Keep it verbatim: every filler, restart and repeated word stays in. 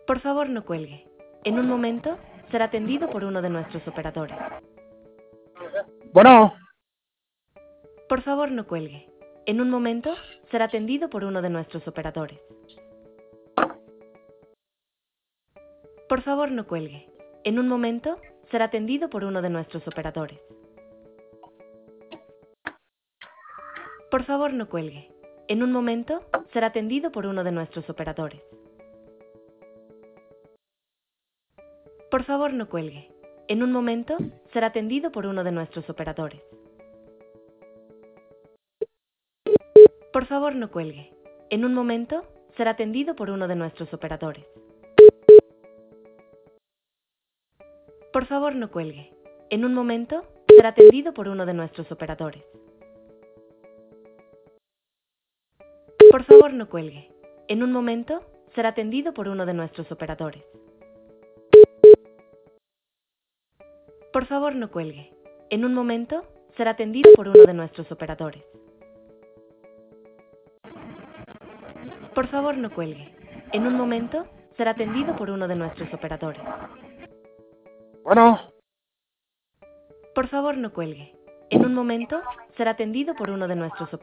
Por favor, no cuelgue. En un momento será atendido por uno de nuestros operadores. Bueno, Por favor, no cuelgue. En un momento será atendido por uno de nuestros operadores. Por favor, no cuelgue. En un momento será atendido por uno de nuestros operadores. Por favor, no cuelgue. En un momento será atendido por uno de nuestros operadores. Por favor, no cuelgue. En un momento será atendido por uno de nuestros operadores. Por favor, no cuelgue. En un momento será atendido por uno de nuestros operadores. Por favor, no cuelgue. En un momento será atendido por uno de nuestros operadores. Por favor, no cuelgue. En un momento será atendido por uno de nuestros operadores. Por favor, no cuelgue. En un momento será atendido por uno de nuestros operadores. Por favor, no cuelgue. En un momento será atendido por uno de nuestros operadores. bueno, Por favor, no cuelgue. En un momento será atendido por uno de nuestros operadores.